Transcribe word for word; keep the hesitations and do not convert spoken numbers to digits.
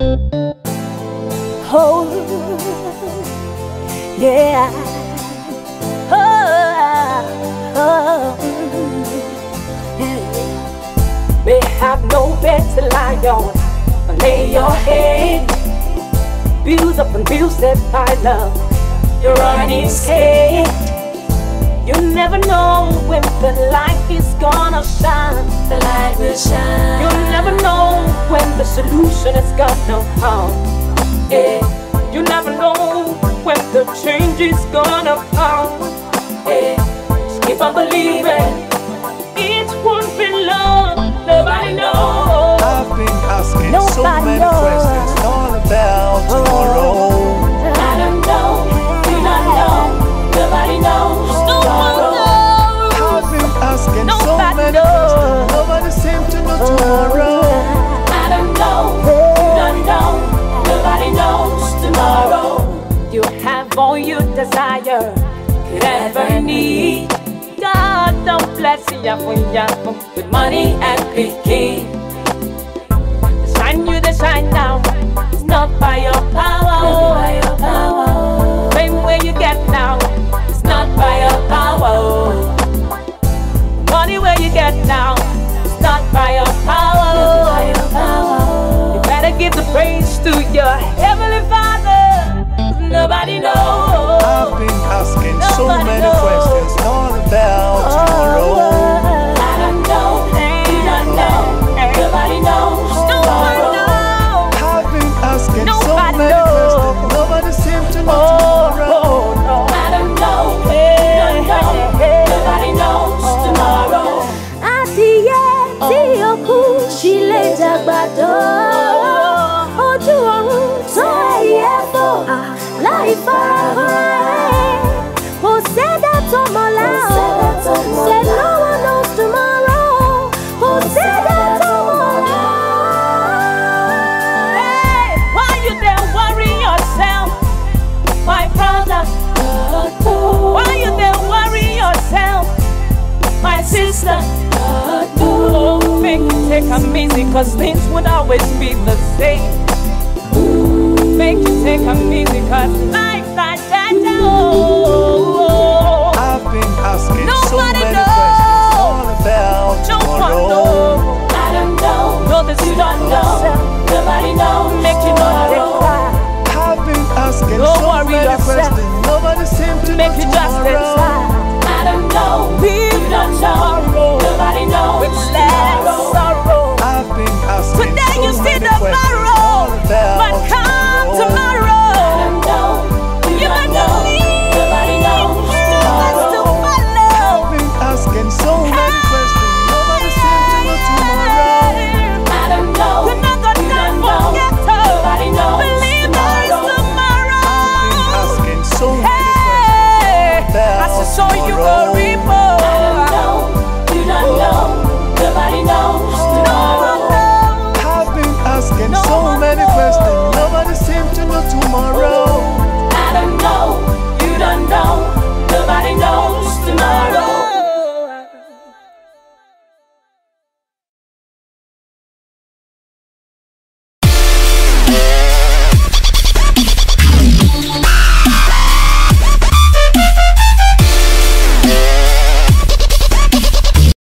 Oh, yeah. Oh, oh, yeah. May have no bed to lie on, but lay your head. Bills up and bills that I love. You're running scared. You never know when the light is gonna shine. The light will shine. You never know when the solution is gonna come. Yeah. You never know when the change is gonna come. Yeah. Just keep on believing. It won't be long. Nobody knows. I've been asking Nobody so many knows. questions all about tomorrow. I don't know. You don't know. Nobody knows. I've been asking so Nobody many knows. questions. Nobody seems to know tomorrow. I don't know. You don't know. Nobody knows tomorrow. You have all you desire, could ever need. God don't bless you with money and picking. The shine you the shine now. It's not by your power. By your power. Fame where you get now. It's not by your power. Money where you get now. It's not by your power. By your power. You better give the praise to your heavenly Father. Nobody knows. I've been asking so Nobody many knows. questions all about tomorrow. I don't know. You don't know. Nobody knows. Nobody knows. I've been asking so Nobody many knows. questions. Nobody seems to know Oh, tomorrow. oh, no. I don't know. You don't know. Nobody knows tomorrow. Adìyẹ tí ó kú ṣì lè dàgbàdo. Ojú ọ̀run tó ẹyẹ fò láì farahàn. Kò sẹ́dá tó mọ̀lá o. Say no one knows tomorrow. Kò sẹ́dá tó mọ̀lá. Hey, why you there worry yourself, my brother? Why you there worry yourself, my sister? Oh, make you take a easy, cause things would always be the same. Make you take a easy, cause life's like that. Oh, I've been asking so Nobody many knows. questions all about no one tomorrow. knows. I don't know. No, this you don't know. Nobody knows. Make you know they cry. I've been asking Don't so worry many yourself. questions. Nobody seems to Make know you